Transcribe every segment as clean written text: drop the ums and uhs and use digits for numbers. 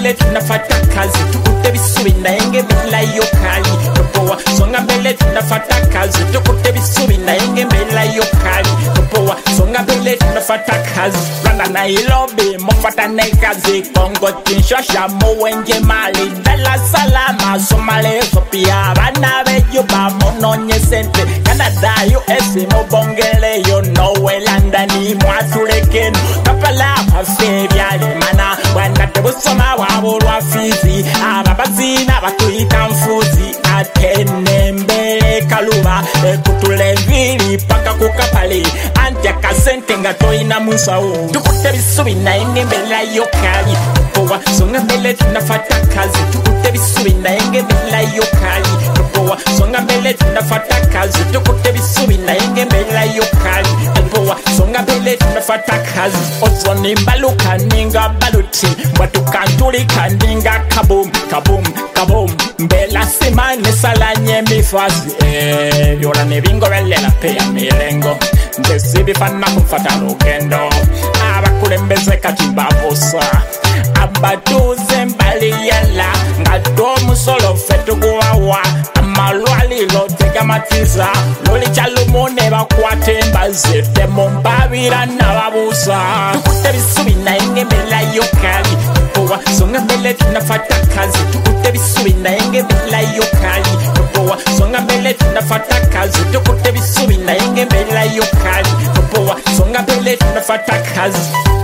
mbele tunafata kazi tukute bisubi naenge mbela yo kali topoa songa mbele tunafata kazi tukute bisubi naenge mbela yo kali topoa songa mbele tunafata kazi ranga na ilobi mofata na kazi Kongo Kinshasa Mwenje Mali Dar es Salaam Somalia Ethiopia bana beyo ba mononye sente Canada US mobongele yo Norway London mwatulekeno kapala afebyali mana bwana tebusoma wabo lwafizi ababazina batuyita mfuzi atenembele kaluba ekutulevili paka kukapale anti akasente nga toyina musawo tukute bisubi naenge mbela yo kali topoa songa mbele tunafata kazi tukute bisubi naenge mbela yo kali topoa songa mbele tunafata kazi tukute bisubi naenge mbela yo kali topoa songa mbele tunafata kazi ozoni baluka ninga baluti watukantulika ninga kabum kabum kabum mbela simane salanye mifazi yola nebingo belela peya milengo ndesibi fana kufata lukendo abakulembeze kati babusa abatuze mbali yala ngado solo fetu guwawa amalwali lo tegamatiza loli chalumone bakwate mbaze temo mbabira nababusa tukute bisubi naenge mbela yo kali topoa songa mbele tunafata kazi tukute bisubi naenge mbela yo kali topoa songa mbele tunafata kazi tukute bisubi naenge mbela yo kali topoa songa mbele tunafata kazi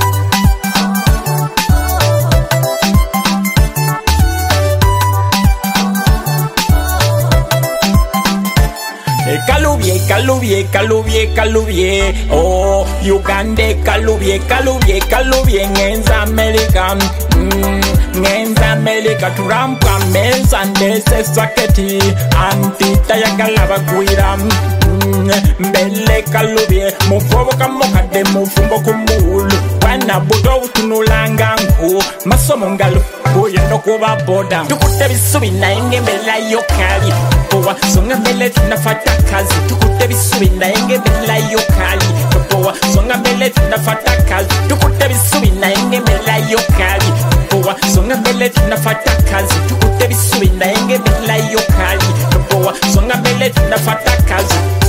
Kalubie, kalubie, kalubie, kalubie. Oh, Uganda, kalubie, kalubie, kalubie. Ngenza America, ngenza America. Turampa menza ndese saketi. Antita ya galaba kuira. Mbele kalubie, mufobo kamokade mufumbo kumulu. Wana budo utunulanga nku. Masomo ngalo, kuyendo kuba boda. Tukute bisubi naenge mbela yo kali. Topoa songa mbele tunafata kazi tukute bisubi naenge mbela yo kali topoa songa mbele tunafata kazi tukute bisubi naenge mbela yo kali topoa songa mbele tunafata kazi tukute bisubi naenge mbela yo kali topoa songa mbele tunafata kazi